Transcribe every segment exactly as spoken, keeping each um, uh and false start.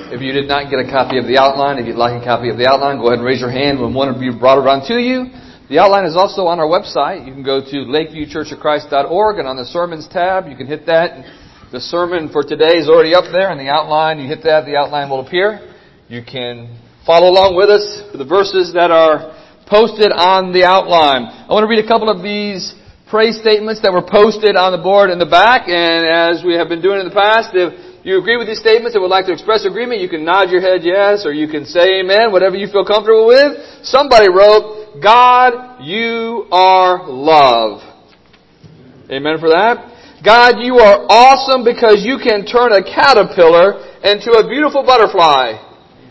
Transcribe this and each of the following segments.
If you did not get a copy of the outline, if you'd like a copy of the outline, go ahead and raise your hand when one of you brought it around to you. The outline is also on our website. You can go to lakeview church of christ dot org, and on the Sermons tab, you can hit that. The sermon for today is already up there, and the outline, you hit that, the outline will appear. You can follow along with us for the verses that are posted on the outline. I want to read a couple of these praise statements that were posted on the board in the back, and as we have been doing in the past, if you agree with these statements and would like to express agreement, you can nod your head yes, or you can say amen, whatever you feel comfortable with. Somebody wrote, God, you are love. Amen for that. God, you are awesome because you can turn a caterpillar into a beautiful butterfly.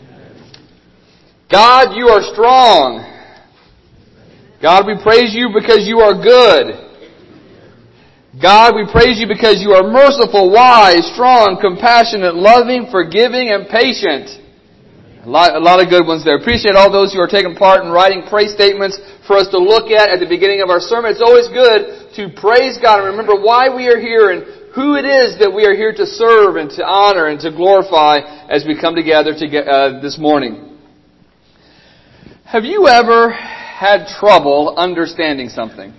God, you are strong. God, we praise you because you are good. God, we praise you because you are merciful, wise, strong, compassionate, loving, forgiving, and patient. A lot, a lot of good ones there. Appreciate all those who are taking part in writing praise statements for us to look at at the beginning of our sermon. It's always good to praise God and remember why we are here and who it is that we are here to serve and to honor and to glorify as we come together to get, uh, this morning. Have you ever had trouble understanding something?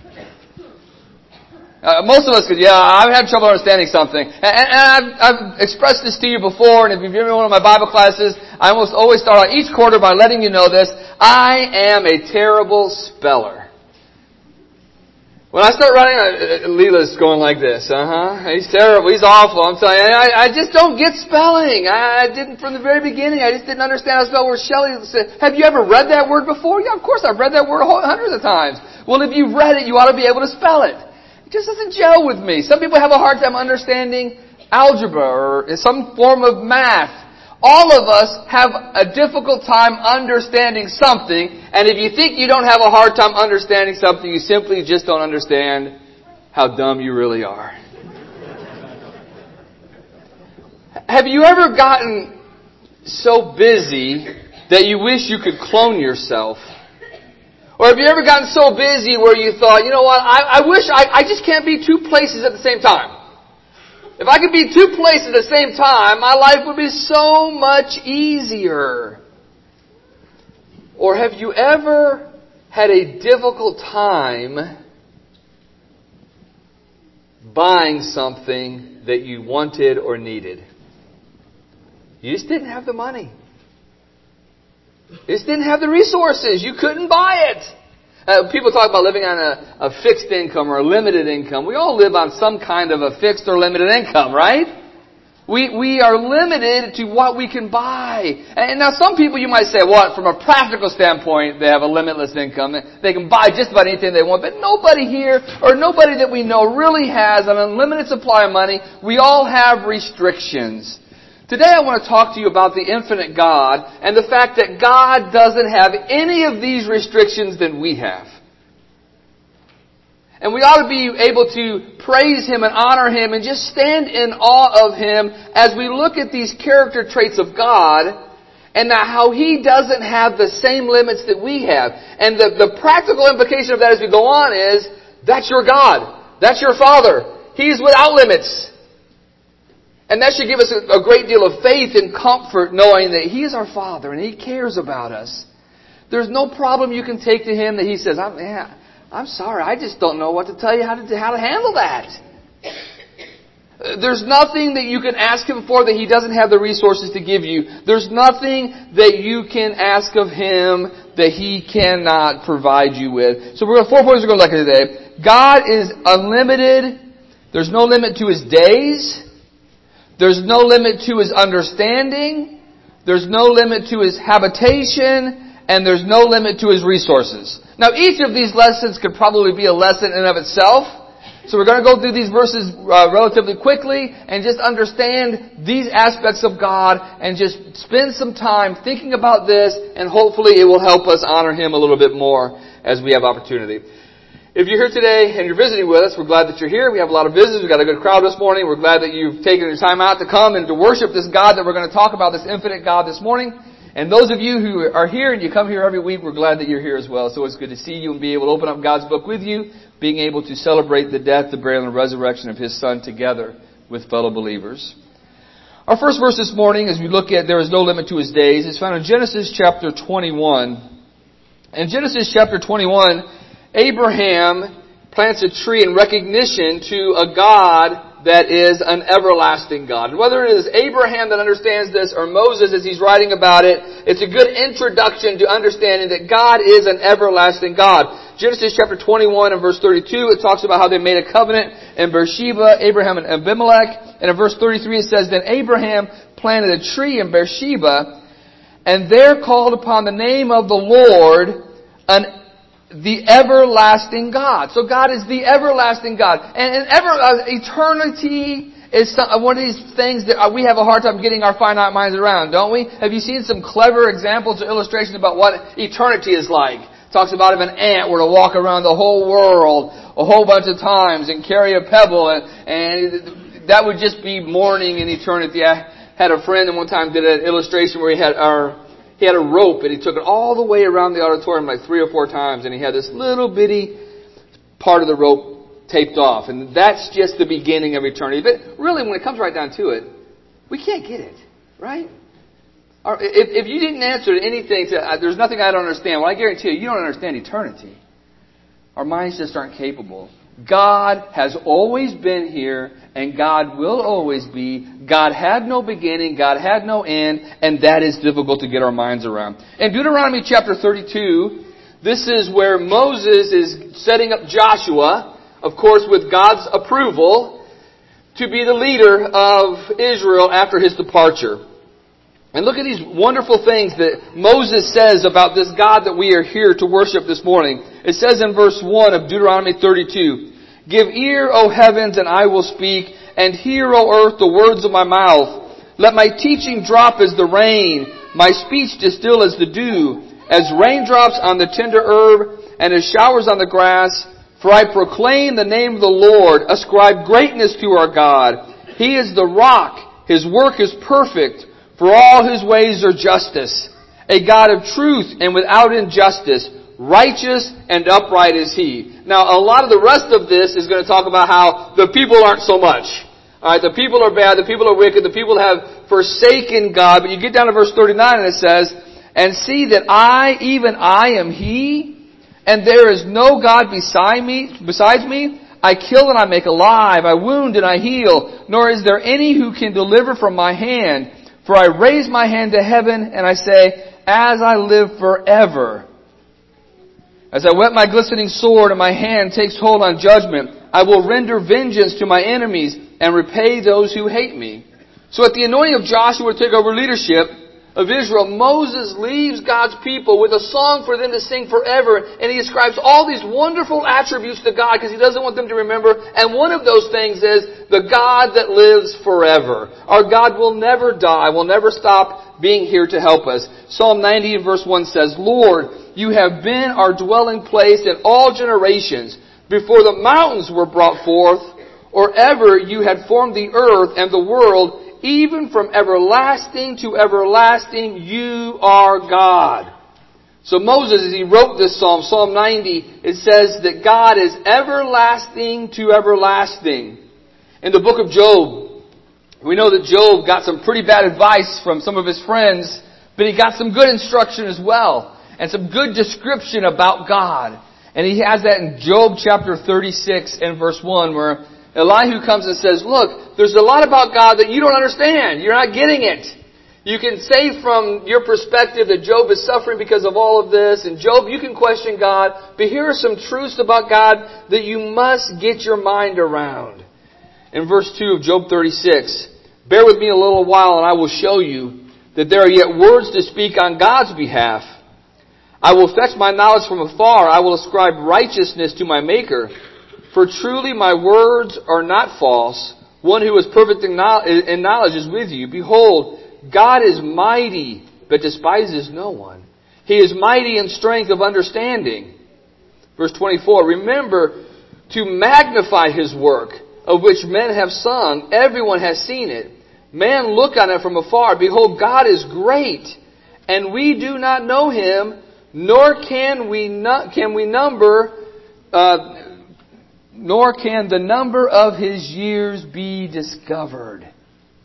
Uh, most of us could, yeah, I've had trouble understanding something. And, and I've, I've expressed this to you before, and if you've been in one of my Bible classes, I almost always start out each quarter by letting you know this. I am a terrible speller. When I start writing, uh, Leela's going like this, uh-huh. He's terrible, he's awful, I'm telling you. I, I just don't get spelling. I, I didn't from the very beginning. I just didn't understand how to spell where Shelley said, have you ever read that word before? Yeah, of course I've read that word hundreds of times. Well, if you've read it, you ought to be able to spell it. It just doesn't gel with me. Some people have a hard time understanding algebra or some form of math. All of us have a difficult time understanding something, and if you think you don't have a hard time understanding something, you simply just don't understand how dumb you really are. Have you ever gotten so busy that you wish you could clone yourself? Or have you ever gotten so busy where you thought, you know what, I, I wish I, I just can't be two places at the same time. If I could be two places at the same time, my life would be so much easier. Or have you ever had a difficult time buying something that you wanted or needed? You just didn't have the money. You just didn't have the resources. You couldn't buy it. Uh, people talk about living on a, a fixed income or a limited income. We all live on some kind of a fixed or limited income, right? We we are limited to what we can buy. And now some people you might say, well, from a practical standpoint, they have a limitless income. They can buy just about anything they want. But nobody here or nobody that we know really has an unlimited supply of money. We all have restrictions. Today I want to talk to you about the infinite God and the fact that God doesn't have any of these restrictions that we have. And we ought to be able to praise Him and honor Him and just stand in awe of Him as we look at these character traits of God and how He doesn't have the same limits that we have. And the, the practical implication of that as we go on is, that's your God. That's your Father. He's without limits. And that should give us a great deal of faith and comfort knowing that He is our Father and He cares about us. There's no problem you can take to Him that He says, I'm, yeah, I'm sorry, I just don't know what to tell you how to, how to handle that. There's nothing that you can ask Him for that He doesn't have the resources to give you. There's nothing that you can ask of Him that He cannot provide you with. So we're going to, four points we're going to look at today. God is unlimited. There's no limit to His days. There's no limit to His understanding. There's no limit to His habitation. And there's no limit to His resources. Now, each of these lessons could probably be a lesson in and of itself. So we're going to go through these verses uh, relatively quickly and just understand these aspects of God and just spend some time thinking about this, and hopefully it will help us honor Him a little bit more as we have opportunity. If you're here today and you're visiting with us, we're glad that you're here. We have a lot of visitors. We've got a good crowd this morning. We're glad that you've taken your time out to come and to worship this God that we're going to talk about, this infinite God this morning. And those of you who are here and you come here every week, we're glad that you're here as well. So it's good to see you and be able to open up God's book with you, being able to celebrate the death, the burial, and resurrection of His Son together with fellow believers. Our first verse this morning, as we look at there is no limit to his days, is found in Genesis chapter twenty-one. In Genesis chapter twenty-one, Abraham plants a tree in recognition to a God that is an everlasting God. Whether it is Abraham that understands this or Moses as he's writing about it, it's a good introduction to understanding that God is an everlasting God. Genesis chapter twenty-one and verse thirty-two, it talks about how they made a covenant in Beersheba, Abraham and Abimelech. And in verse thirty-three it says, Then Abraham planted a tree in Beersheba, and there called upon the name of the Lord, an the everlasting God. So God is the everlasting God. And, and ever, uh, eternity is some, one of these things that we have a hard time getting our finite minds around, don't we? Have you seen some clever examples or illustrations about what eternity is like? It talks about if an ant were to walk around the whole world a whole bunch of times and carry a pebble, and, and that would just be mourning in eternity. I had a friend that one time did an illustration where he had our He had a rope, and he took it all the way around the auditorium like three or four times, and he had this little bitty part of the rope taped off. And that's just the beginning of eternity. But really, when it comes right down to it, we can't get it, right? Or if, if you didn't answer to anything, to, uh, there's nothing I don't understand, well, I guarantee you, you don't understand eternity. Our minds just aren't capable. God has always been here, and God will always be. God had no beginning, God had no end, and that is difficult to get our minds around. In Deuteronomy chapter thirty-two, this is where Moses is setting up Joshua, of course with God's approval, to be the leader of Israel after his departure. And look at these wonderful things that Moses says about this God that we are here to worship this morning. It says in verse one of Deuteronomy thirty-two, Give ear, O heavens, and I will speak, and hear, O earth, the words of my mouth. Let my teaching drop as the rain, my speech distill as the dew, as raindrops on the tender herb, and as showers on the grass. For I proclaim the name of the Lord, ascribe greatness to our God. He is the rock, His work is perfect, for all His ways are justice. A God of truth and without injustice, righteous and upright is He. Now, a lot of the rest of this is going to talk about how the people aren't so much. All right, the people are bad, the people are wicked, the people have forsaken God. But you get down to verse thirty-nine and it says, And see that I, even I, am He, and there is no God beside me, besides me. I kill and I make alive, I wound and I heal, nor is there any who can deliver from my hand. For I raise my hand to heaven and I say, As I live forever, as I whet my glistening sword and my hand takes hold on judgment, I will render vengeance to my enemies and repay those who hate me. So at the anointing of Joshua to take over leadership of Israel, Moses leaves God's people with a song for them to sing forever, and he ascribes all these wonderful attributes to God because he doesn't want them to remember. And one of those things is the God that lives forever. Our God will never die, will never stop being here to help us. Psalm ninety verse one says, Lord, You have been our dwelling place in all generations. Before the mountains were brought forth, or ever You had formed the earth and the world, even from everlasting to everlasting, You are God. So Moses, as he wrote this psalm, Psalm ninety, it says that God is everlasting to everlasting. In the book of Job, we know that Job got some pretty bad advice from some of his friends, but he got some good instruction as well, and some good description about God. And he has that in Job chapter thirty-six and verse one, where Elihu comes and says, Look, there's a lot about God that you don't understand. You're not getting it. You can say from your perspective that Job is suffering because of all of this, and Job, you can question God, but here are some truths about God that you must get your mind around. In verse two of Job thirty-six, Bear with me a little while and I will show you that there are yet words to speak on God's behalf. I will fetch my knowledge from afar. I will ascribe righteousness to my Maker. For truly my words are not false. One who is perfect in knowledge is with you. Behold, God is mighty, but despises no one. He is mighty in strength of understanding. Verse twenty-four, Remember to magnify His work, of which men have sung. Everyone has seen it. Man look on it from afar. Behold, God is great, and we do not know Him, nor can we not, can we number, uh, nor can the number of His years be discovered.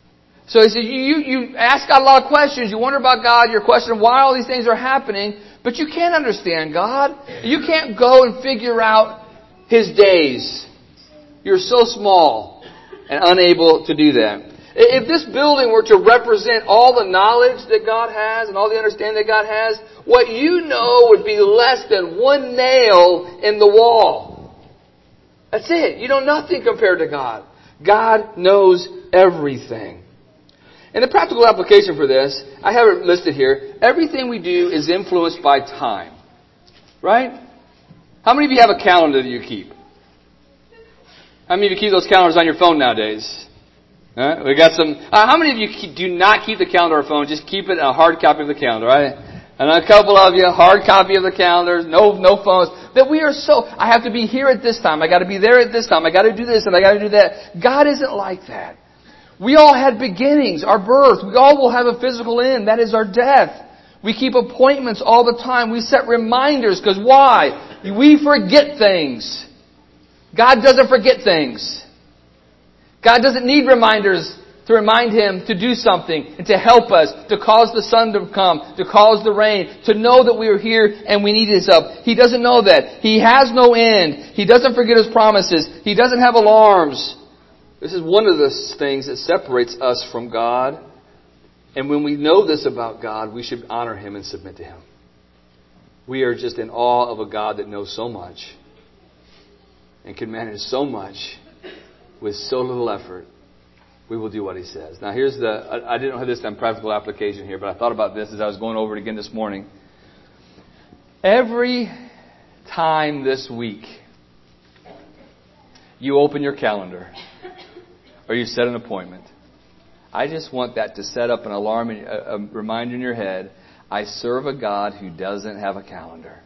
So he said, you, you ask God a lot of questions. You wonder about God. You're questioning why all these things are happening. But you can't understand God. You can't go and figure out His days. You're so small and unable to do that. If this building were to represent all the knowledge that God has and all the understanding that God has, what you know would be less than one nail in the wall. That's it. You know nothing compared to God. God knows everything. And the practical application for this, I have it listed here. Everything we do is influenced by time. Right? How many of you have a calendar that you keep? How many of you keep those calendars on your phone nowadays? Huh? We got some. Uh, how many of you keep, do not keep the calendar on your phone? Just keep it in a hard copy of the calendar, right? And a couple of you, hard copy of the calendars, no no phones. That we are so, I have to be here at this time. I got to be there at this time. I got to do this and I got to do that. God isn't like that. We all had beginnings, our birth. We all will have a physical end. That is our death. We keep appointments all the time. We set reminders because why? We forget things. God doesn't forget things. God doesn't need reminders to remind Him to do something and to help us, to cause the sun to come, to cause the rain, to know that we are here and we need His help. He doesn't know that. He has no end. He doesn't forget His promises. He doesn't have alarms. This is one of the things that separates us from God. And when we know this about God, we should honor Him and submit to Him. We are just in awe of a God that knows so much and can manage so much with so little effort. We will do what He says. Now here's the, I, I didn't have this on practical application here, but I thought about this as I was going over it again this morning. Every time this week you open your calendar or you set an appointment, I just want that to set up an alarm, and a, a reminder in your head. I serve a God who doesn't have a calendar.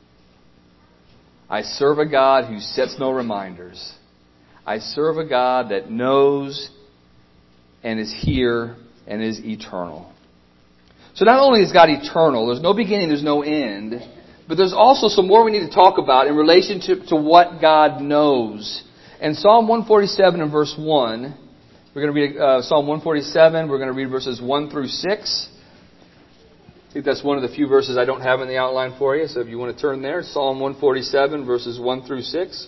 I serve a God who sets no reminders. I serve a God that knows and is here and is eternal. So not only is God eternal, there's no beginning, there's no end, but there's also some more we need to talk about in relationship to what God knows. And Psalm one forty-seven and verse one, we're going to read uh, Psalm one forty-seven, we're going to read verses one through six. I think that's one of the few verses I don't have in the outline for you, so if you want to turn there, Psalm one forty-seven, verses one through six.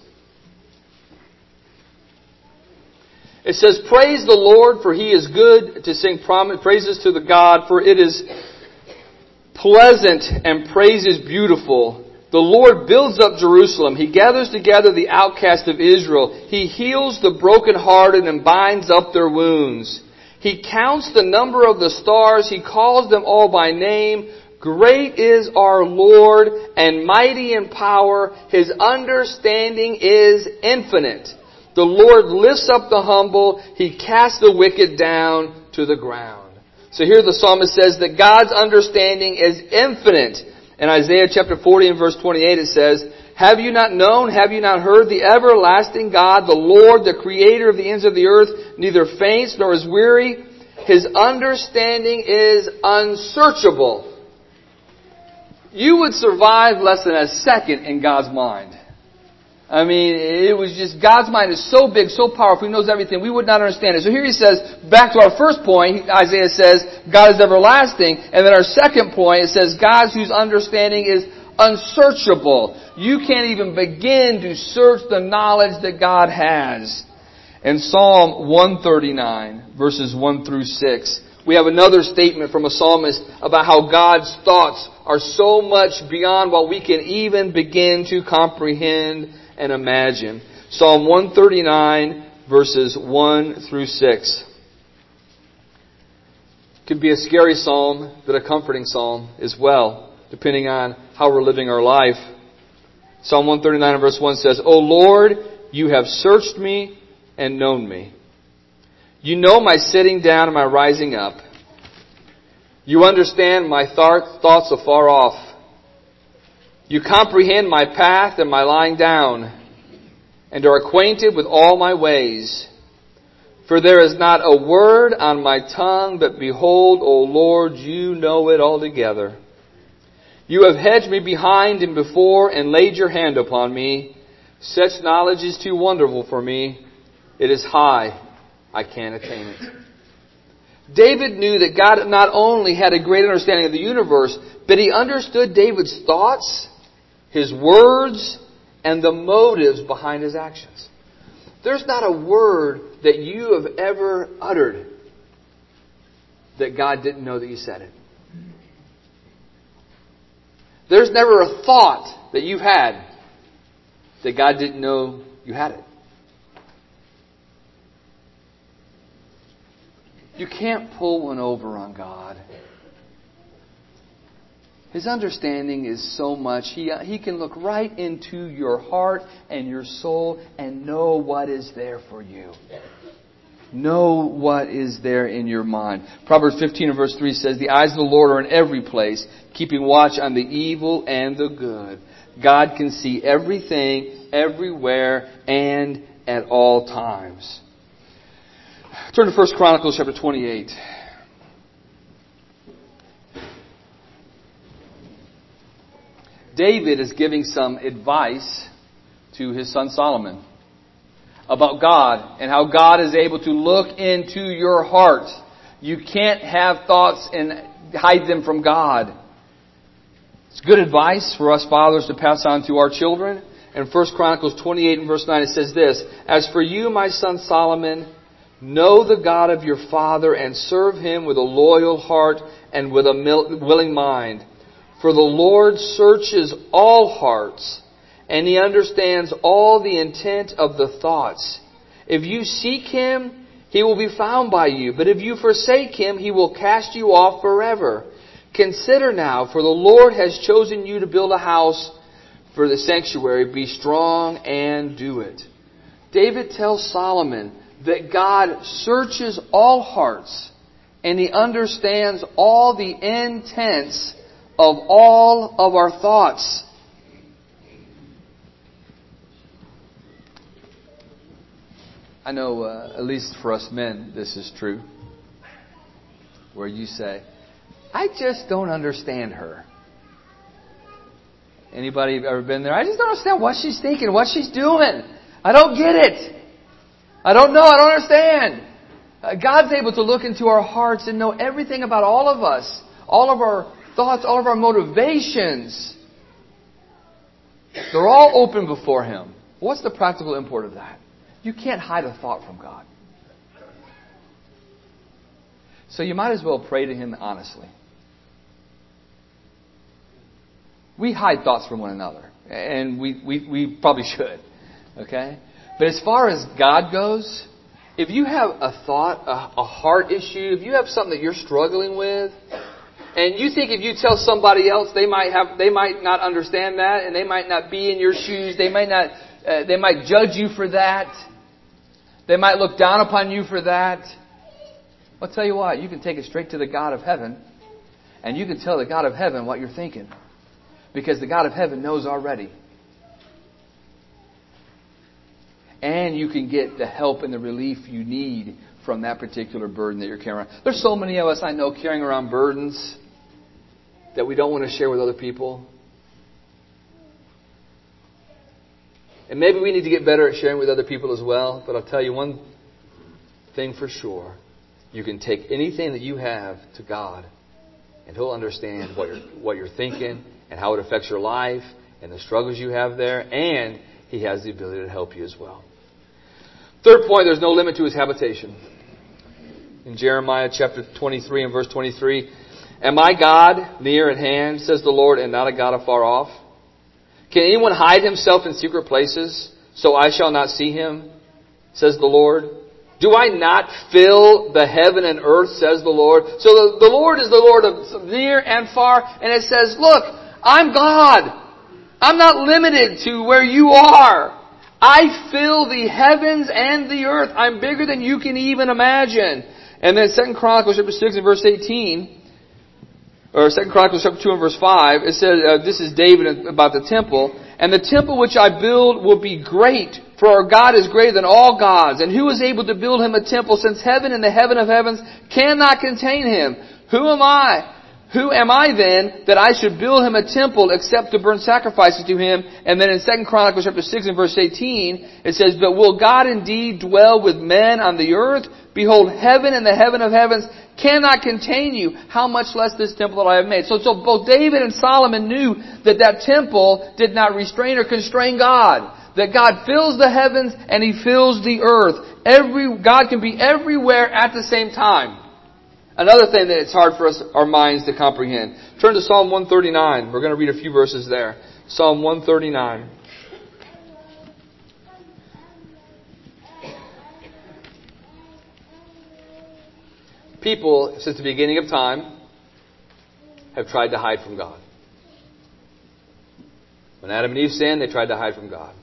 It says, praise the Lord, for He is good, to sing praises to the God, for it is pleasant and praise is beautiful. The Lord builds up Jerusalem. He gathers together the outcast of Israel. He heals the brokenhearted and binds up their wounds. He counts the number of the stars. He calls them all by name. Great is our Lord and mighty in power. His understanding is infinite. The Lord lifts up the humble. He casts the wicked down to the ground. So here the psalmist says that God's understanding is infinite. In Isaiah chapter forty and verse twenty-eight it says, have you not known, have you not heard, the everlasting God, the Lord, the creator of the ends of the earth, neither faints nor is weary. His understanding is unsearchable. You would survive less than a second in God's mind. I mean, it was just, God's mind is so big, so powerful, He knows everything. We would not understand it. So here he says, back to our first point, Isaiah says, God is everlasting. And then our second point, it says, God whose understanding is unsearchable. You can't even begin to search the knowledge that God has. In Psalm one thirty-nine, verses one through six, we have another statement from a psalmist about how God's thoughts are so much beyond what we can even begin to comprehend and imagine. Psalm one thirty-nine, verses one through six. It could be a scary psalm, but a comforting psalm as well, depending on how we're living our life. Psalm one thirty-nine, verse one says, O Lord, you have searched me and known me. You know my sitting down and my rising up. You understand my th- thoughts afar off. You comprehend my path and my lying down, and are acquainted with all my ways. For there is not a word on my tongue, but behold, O Lord, you know it altogether. You have hedged me behind and before, and laid your hand upon me. Such knowledge is too wonderful for me. It is high. I can't attain it. David knew that God not only had a great understanding of the universe, but He understood David's thoughts, his words, and the motives behind his actions. There's not a word that you have ever uttered that God didn't know that you said it. There's never a thought that you've had that God didn't know you had it. You can't pull one over on God. His understanding is so much. He, he can look right into your heart and your soul and know what is there for you. Know what is there in your mind. Proverbs fifteen and verse three says, "The eyes of the Lord are in every place, keeping watch on the evil and the good." God can see everything, everywhere, and at all times. Turn to First Chronicles chapter twenty-eight. David is giving some advice to his son Solomon about God and how God is able to look into your heart. You can't have thoughts and hide them from God. It's good advice for us fathers to pass on to our children. In First Chronicles twenty-eight and verse nine it says this, "As for you, my son Solomon, know the God of your father and serve Him with a loyal heart and with a willing mind. For the Lord searches all hearts, and He understands all the intent of the thoughts. If you seek Him, He will be found by you. But if you forsake Him, He will cast you off forever. Consider now, for the Lord has chosen you to build a house for the sanctuary. Be strong and do it." David tells Solomon that God searches all hearts, and He understands all the intents of all of our thoughts. I know, uh, at least for us men, this is true. Where you say, "I just don't understand her." Anybody ever been there? "I just don't understand what she's thinking, what she's doing. I don't get it. I don't know, I don't understand." Uh, God's able to look into our hearts and know everything about all of us. All of our thoughts, all of our motivations. They're all open before Him. What's the practical import of that? You can't hide a thought from God. So you might as well pray to Him honestly. We hide thoughts from one another. And we, we, we probably should. Okay? But as far as God goes, if you have a thought, a, a heart issue, if you have something that you're struggling with, and you think if you tell somebody else, they might have, they might not understand that, and they might not be in your shoes. They might not, uh, they might judge you for that. They might look down upon you for that. I'll tell you what, you can take it straight to the God of heaven, and you can tell the God of heaven what you're thinking, because the God of heaven knows already. And you can get the help and the relief you need from that particular burden that you're carrying around. There's so many of us I know carrying around burdens that we don't want to share with other people. And maybe we need to get better at sharing with other people as well. But I'll tell you one thing for sure. You can take anything that you have to God, and He'll understand what you're, what you're thinking and how it affects your life and the struggles you have there. And He has the ability to help you as well. Third point, there's no limit to His habitation. In Jeremiah chapter twenty-three and verse twenty-three, "Am I God near at hand, says the Lord, and not a God afar off? Can anyone hide himself in secret places, so I shall not see him, says the Lord? Do I not fill the heaven and earth, says the Lord?" So the, the Lord is the Lord of near and far, and it says, look, I'm God. I'm not limited to where you are. I fill the heavens and the earth. I'm bigger than you can even imagine. And then Second Chronicles chapter six and verse eighteen, or Second Chronicles chapter two and verse five, it says, uh, this is David about the temple. "And the temple which I build will be great, for our God is greater than all gods. And who is able to build Him a temple, since heaven and the heaven of heavens cannot contain Him? Who am I? Who am I then that I should build him a temple except to burn sacrifices to him? And then in Second Chronicles chapter six and verse eighteen, it says, But will God indeed dwell with men on the earth? Behold, heaven and the heaven of heavens cannot contain you. How much less this temple that I have made? So, so both David and Solomon knew that that temple did not restrain or constrain God. That God fills the heavens and He fills the earth. Every, God can be everywhere at the same time. Another thing that it's hard for us, our minds to comprehend. Turn to Psalm one thirty-nine. We're going to read a few verses there. Psalm one thirty-nine. People, since the beginning of time, have tried to hide from God. When Adam and Eve sinned, they tried to hide from God.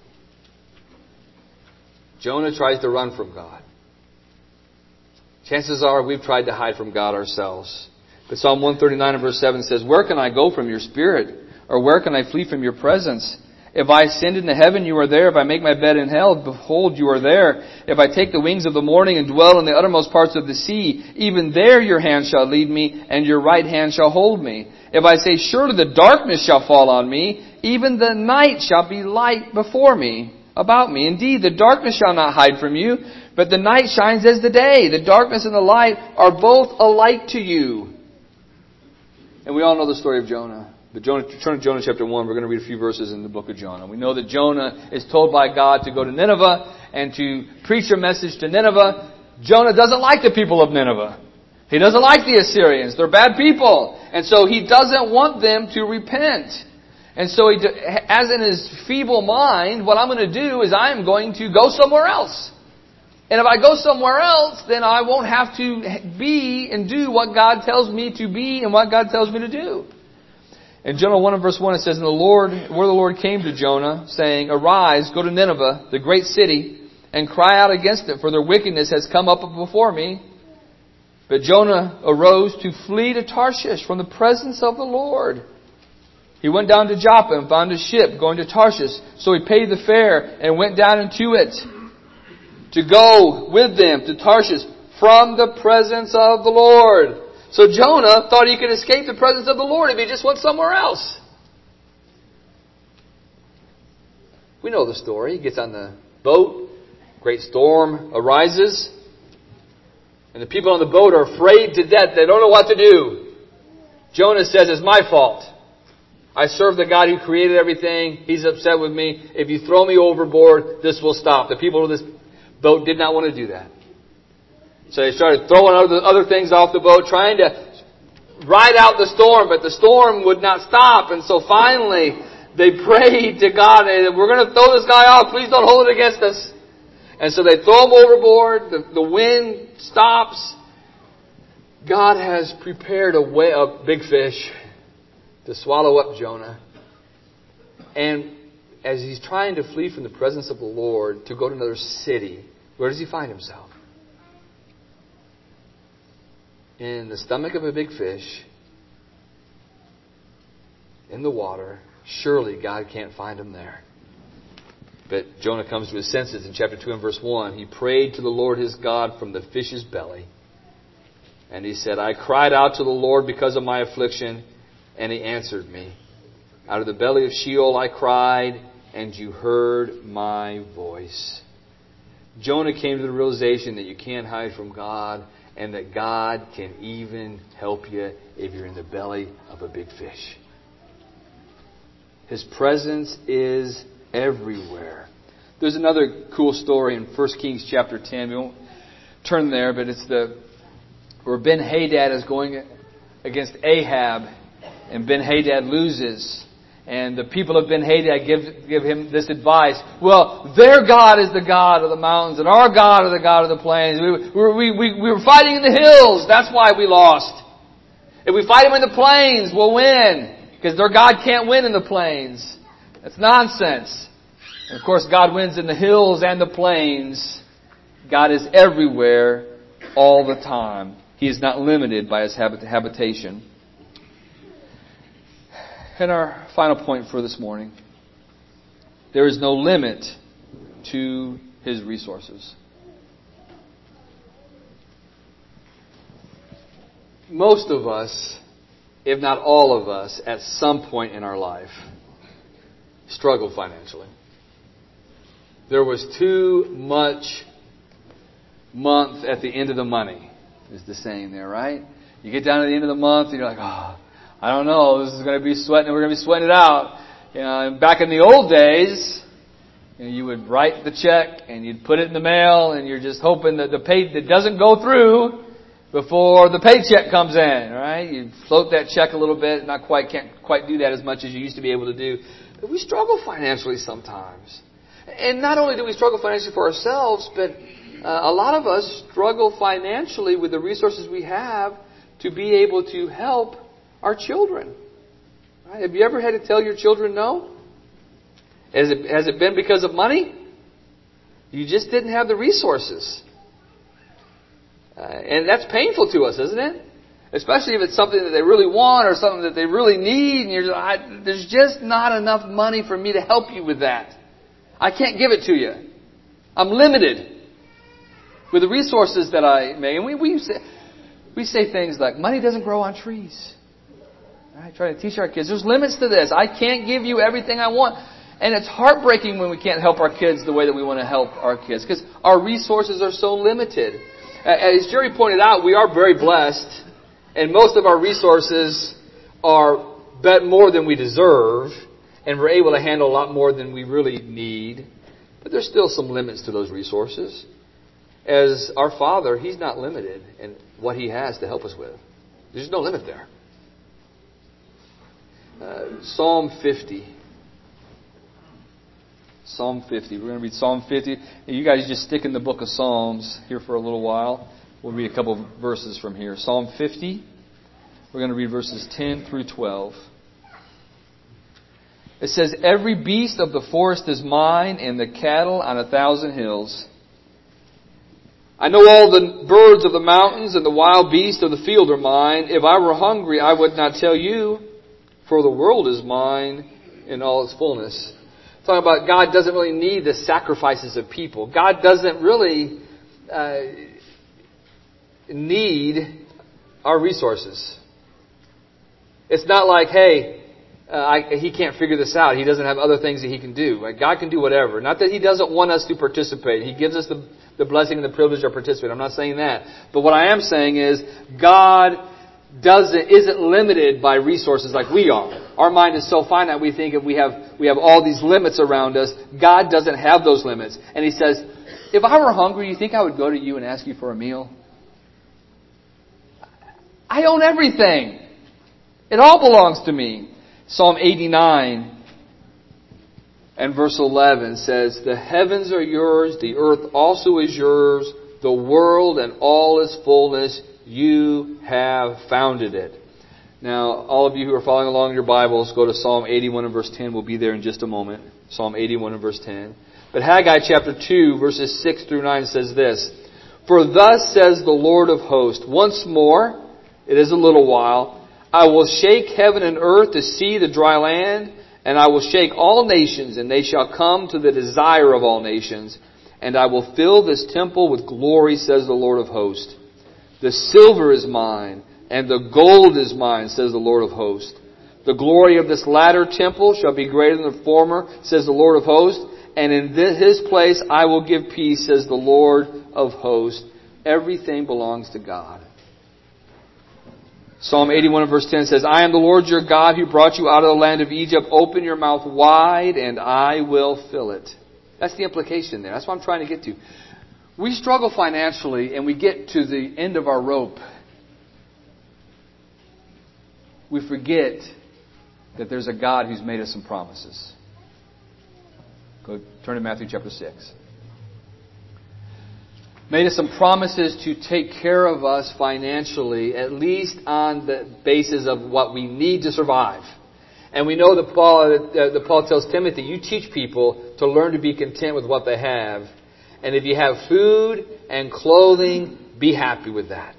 Jonah tries to run from God. Chances are we've tried to hide from God ourselves. But Psalm one thirty-nine and verse seven says, Where can I go from your spirit? Or where can I flee from your presence? If I ascend into heaven, you are there. If I make my bed in hell, behold, you are there. If I take the wings of the morning and dwell in the uttermost parts of the sea, even there your hand shall lead me, and your right hand shall hold me. If I say, Surely the darkness shall fall on me, even the night shall be light before me, about me. Indeed, the darkness shall not hide from you, but the night shines as the day. The darkness and the light are both alike to you. And we all know the story of Jonah. But Jonah, turn to Jonah chapter one. We're going to read a few verses in the book of Jonah. We know that Jonah is told by God to go to Nineveh and to preach a message to Nineveh. Jonah doesn't like the people of Nineveh. He doesn't like the Assyrians. They're bad people. And so he doesn't want them to repent. And so he, as in his feeble mind, what I'm going to do is I'm going to go somewhere else. And if I go somewhere else, then I won't have to be and do what God tells me to be and what God tells me to do. In Jonah one and verse one it says, And the Lord, where the Lord came to Jonah, saying, Arise, go to Nineveh, the great city, and cry out against it, for their wickedness has come up before me. But Jonah arose to flee to Tarshish from the presence of the Lord. He went down to Joppa and found a ship going to Tarshish. So he paid the fare and went down into it to go with them to Tarshish from the presence of the Lord. So Jonah thought he could escape the presence of the Lord if he just went somewhere else. We know the story. He gets on the boat. Great storm arises. And the people on the boat are afraid to death. They don't know what to do. Jonah says, It's my fault. I serve the God who created everything. He's upset with me. If you throw me overboard, this will stop. The people of this boat did not want to do that. So they started throwing other, other things off the boat, trying to ride out the storm, but the storm would not stop. And so finally, they prayed to God, We're going to throw this guy off. Please don't hold it against us. And so they throw him overboard. The, the wind stops. God has prepared a, way, a big fish to swallow up Jonah. And as he's trying to flee from the presence of the Lord to go to another city, where does he find himself? In the stomach of a big fish, in the water. Surely God can't find him there. But Jonah comes to his senses in chapter two and verse one. He prayed to the Lord his God from the fish's belly. And he said, I cried out to the Lord because of my affliction, and He answered me. Out of the belly of Sheol I cried, and you heard my voice. Jonah came to the realization that you can't hide from God, and that God can even help you if you're in the belly of a big fish. His presence is everywhere. There's another cool story in First Kings chapter ten. We won't turn there, but it's the where Ben-Hadad is going against Ahab, and Ben-Hadad loses. And the people of Ben-Hadad give, give him this advice. Well, their God is the God of the mountains, and our God is the God of the plains. We, we, we, we were fighting in the hills. That's why we lost. If we fight them in the plains, we'll win. Because their God can't win in the plains. That's nonsense. And of course, God wins in the hills and the plains. God is everywhere all the time. He is not limited by His habit- habitation. And our final point for this morning. There is no limit to His resources. Most of us if not all of us, at some point in our life, struggled financially. There was too much month at the end of the money, is the saying there, right? You get down to the end of the month and you're like, oh, I don't know, this is going to be sweating, we're going to be sweating it out. You know, and back in the old days, you know, you would write the check and you'd put it in the mail and you're just hoping that the pay that doesn't go through before the paycheck comes in, right? You float that check a little bit, not quite, can't quite do that as much as you used to be able to do. But we struggle financially sometimes. And not only do we struggle financially for ourselves, but uh, a lot of us struggle financially with the resources we have to be able to help our children. Right? Have you ever had to tell your children no? Has it, has it been because of money? You just didn't have the resources. Uh, and that's painful to us, isn't it? Especially if it's something that they really want or something that they really need. And you're just, I, there's just not enough money for me to help you with that. I can't give it to you. I'm limited with the resources that I make. And we, we, say, we say things like, money doesn't grow on trees. I try to teach our kids, there's limits to this. I can't give you everything I want. And it's heartbreaking when we can't help our kids the way that we want to help our kids, because our resources are so limited. As Jerry pointed out, we are very blessed, and most of our resources are bet more than we deserve, and we're able to handle a lot more than we really need. But there's still some limits to those resources. As our Father, He's not limited in what He has to help us with. There's no limit there. Uh, Psalm fifty. Psalm fifty. We're going to read Psalm fifty. You guys just stick in the book of Psalms here for a little while. We'll read a couple of verses from here. Psalm fifty. We're going to read verses ten through twelve. It says, every beast of the forest is mine, and the cattle on a thousand hills. I know all the birds of the mountains, and the wild beasts of the field are mine. If I were hungry, I would not tell you, for the world is mine in all its fullness. Talking about God doesn't really need the sacrifices of people. God doesn't really uh, need our resources. It's not like, hey, uh, I, he can't figure this out. He doesn't have other things that he can do. Like, God can do whatever. Not that He doesn't want us to participate. He gives us the, the blessing and the privilege of participating. I'm not saying that. But what I am saying is God doesn't isn't limited by resources like we are. Our mind is so finite we think if we have we have all these limits around us. God doesn't have those limits. And He says, if I were hungry, you think I would go to you and ask you for a meal? I own everything. It all belongs to me. Psalm eighty-nine and verse eleven says, the heavens are yours, the earth also is yours, the world and all its fullness, you have founded it. Now, all of you who are following along in your Bibles, go to Psalm eighty-one and verse ten. We'll be there in just a moment. Psalm eighty-one and verse ten. But Haggai chapter two, verses six through nine says this, for thus says the Lord of hosts, once more, it is a little while, I will shake heaven and earth, the sea, the dry land, and I will shake all nations, and they shall come to the desire of all nations. And I will fill this temple with glory, says the Lord of hosts. The silver is mine, and the gold is mine, says the Lord of hosts. The glory of this latter temple shall be greater than the former, says the Lord of hosts. And in His place I will give peace, says the Lord of hosts. Everything belongs to God. Psalm eighty-one and verse ten says, I am the Lord your God who brought you out of the land of Egypt. Open your mouth wide and I will fill it. That's the implication there. That's what I'm trying to get to. We struggle financially and we get to the end of our rope. We forget that there's a God who's made us some promises. Go turn to Matthew chapter six. Made us some promises to take care of us financially, at least on the basis of what we need to survive. And we know that Paul, uh, that Paul tells Timothy, you teach people to learn to be content with what they have. And if you have food and clothing, be happy with that.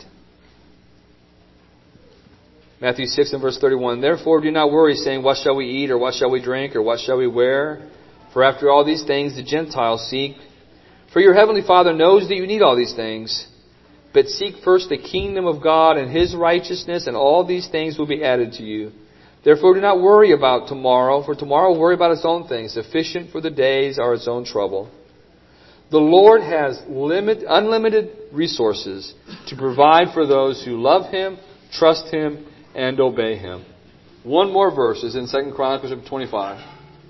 Matthew six and verse thirty-one, therefore do not worry, saying, what shall we eat, or what shall we drink, or what shall we wear? For after all these things the Gentiles seek. For your heavenly Father knows that you need all these things. But seek first the kingdom of God and His righteousness, and all these things will be added to you. Therefore do not worry about tomorrow, for tomorrow will worry about its own things. Sufficient for the days are its own trouble. The Lord has limit, unlimited resources to provide for those who love Him, trust Him, and obey Him. One more verse is in Second Chronicles twenty-five.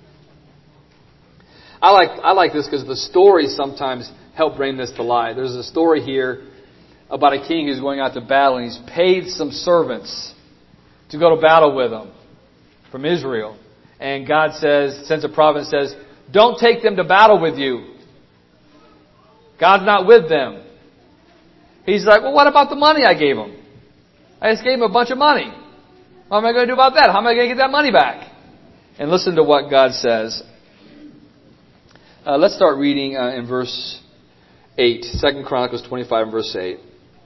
I like I like this because the stories sometimes help bring this to light. There's a story here about a king who's going out to battle, and he's paid some servants to go to battle with him from Israel. And God says, sends a prophet and says, don't take them to battle with you. God's not with them. He's like, well, what about the money I gave him? I just gave him a bunch of money. What am I going to do about that? How am I going to get that money back? And listen to what God says. Uh, let's start reading uh, in verse eight. Second Chronicles twenty-five and verse eight.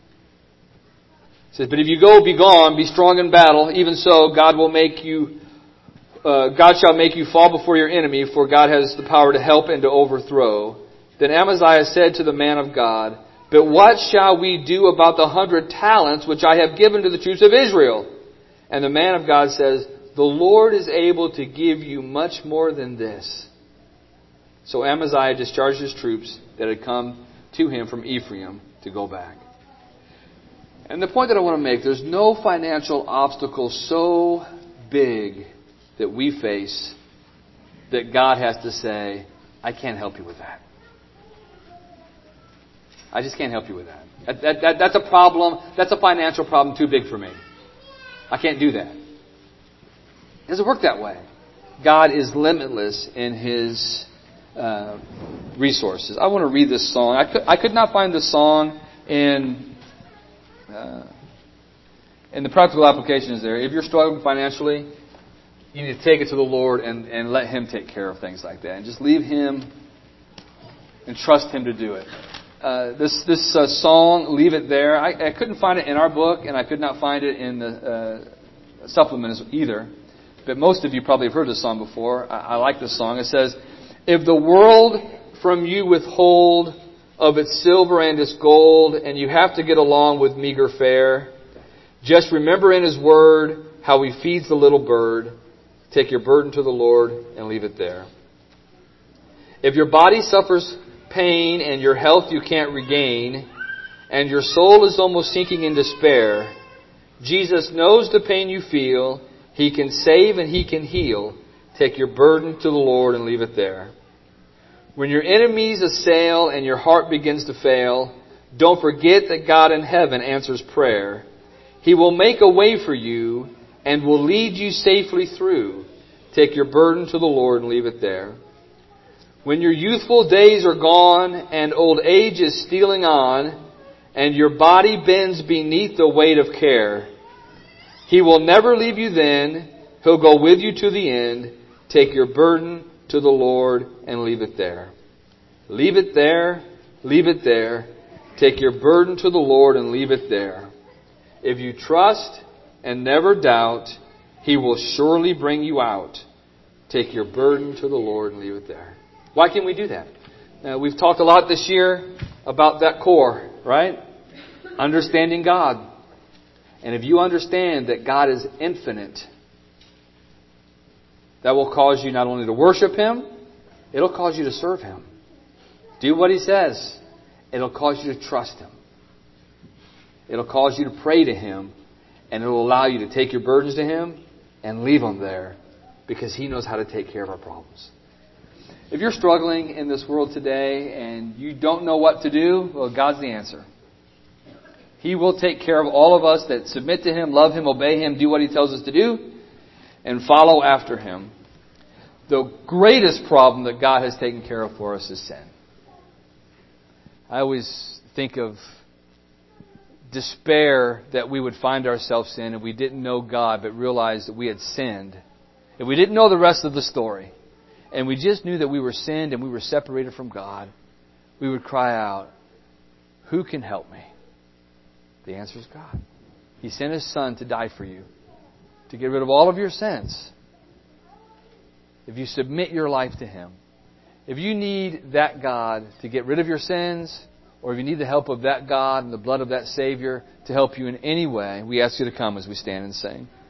It says, but if you go, be gone, be strong in battle. Even so, God will make you, uh, God shall make you fall before your enemy, for God has the power to help and to overthrow. Then Amaziah said to the man of God, but what shall we do about the hundred talents which I have given to the troops of Israel? And the man of God says, the Lord is able to give you much more than this. So Amaziah discharged his troops that had come to him from Ephraim to go back. And the point that I want to make, there's no financial obstacle so big that we face that God has to say, I can't help you with that. I just can't help you with that. That, that, that. That's a problem. That's a financial problem too big for me. I can't do that. It doesn't work that way. God is limitless in His uh, resources. I want to read this song. I could, I could not find this song in... Uh, and the practical application is there. If you're struggling financially, you need to take it to the Lord and, and let Him take care of things like that. And just leave Him and trust Him to do it. Uh, this this uh, song, Leave It There, I, I couldn't find it in our book, and I could not find it in the uh, supplement either. But most of you probably have heard this song before. I, I like this song. It says, if the world from you withhold of its silver and its gold, and you have to get along with meager fare, just remember in His word how He feeds the little bird. Take your burden to the Lord and leave it there. If your body suffers pain and your health you can't regain, and your soul is almost sinking in despair, Jesus knows the pain you feel. He can save and He can heal. Take your burden to the Lord and leave it there. When your enemies assail and your heart begins to fail, don't forget that God in heaven answers prayer. He will make a way for you and will lead you safely through. Take your burden to the Lord and leave it there. When your youthful days are gone and old age is stealing on, and your body bends beneath the weight of care, He will never leave you then. He'll go with you to the end. Take your burden to the Lord and leave it there. Leave it there. Leave it there. Take your burden to the Lord and leave it there. If you trust and never doubt, He will surely bring you out. Take your burden to the Lord and leave it there. Why can we do that? Now, we've talked a lot this year about that core, right? Understanding God. And if you understand that God is infinite, that will cause you not only to worship Him, it'll cause you to serve Him. Do what He says. It'll cause you to trust Him. It'll cause you to pray to Him. And it'll allow you to take your burdens to Him and leave them there, because He knows how to take care of our problems. If you're struggling in this world today and you don't know what to do, well, God's the answer. He will take care of all of us that submit to Him, love Him, obey Him, do what He tells us to do, and follow after Him. The greatest problem that God has taken care of for us is sin. I always think of despair that we would find ourselves in if we didn't know God but realized that we had sinned. If we didn't know the rest of the story, and we just knew that we were sinned and we were separated from God, we would cry out, who can help me? The answer is God. He sent His Son to die for you, to get rid of all of your sins. If you submit your life to Him, if you need that God to get rid of your sins or if you need the help of that God and the blood of that Savior to help you in any way, we ask you to come as we stand and sing.